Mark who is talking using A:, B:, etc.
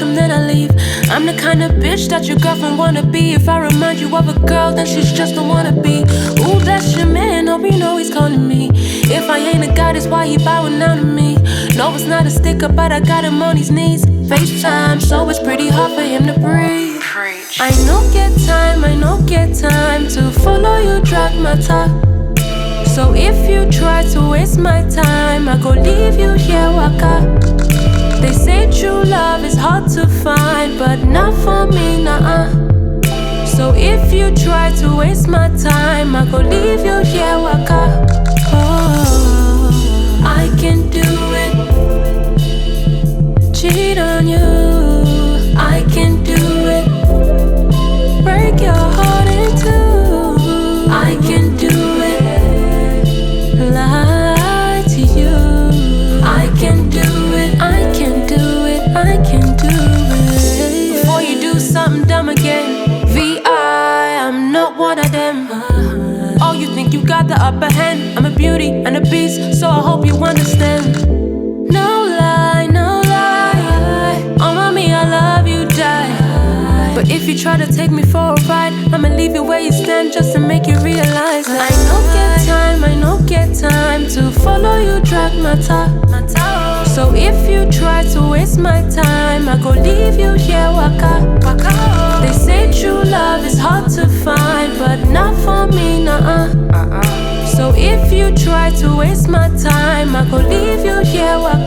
A: them, then I leave. I'm the kind of bitch that your girlfriend wanna be. If I remind you of a girl, then she's just a wannabe. Ooh, that's your man, hope you know he's calling me. If I ain't a guy, that's why he bowing down to me. No, it's not a sticker, but I got him on his knees. FaceTime, so it's pretty hard for him to breathe. I no get time to follow you, drag my top. So if you try to waste my time, I go leave you here, waka. They say true love is hard to find, but not for me, nah. So if you try to waste my time, I go leave you here, waka. Oh, I can do it. Cheat on you, I can do it. Break your heart in two, I can do it. Lie to you, I can do it, I can do it, I can do it. Before you do something dumb again, I'm not one of them. Oh, you think you got the upper hand? I'm a beauty and a beast, so I hope you understand. No lie, no lie. Oh, mommy, I love you, die. But if you try to take me for a ride, I'ma leave you where you stand just to make you realize that I no get time to follow you, drag my top. So if you try to waste my time, I go leave you here, waka. They say true love is hard to find, but not for me, nah. So if you try to waste my time, I go leave you here, waka.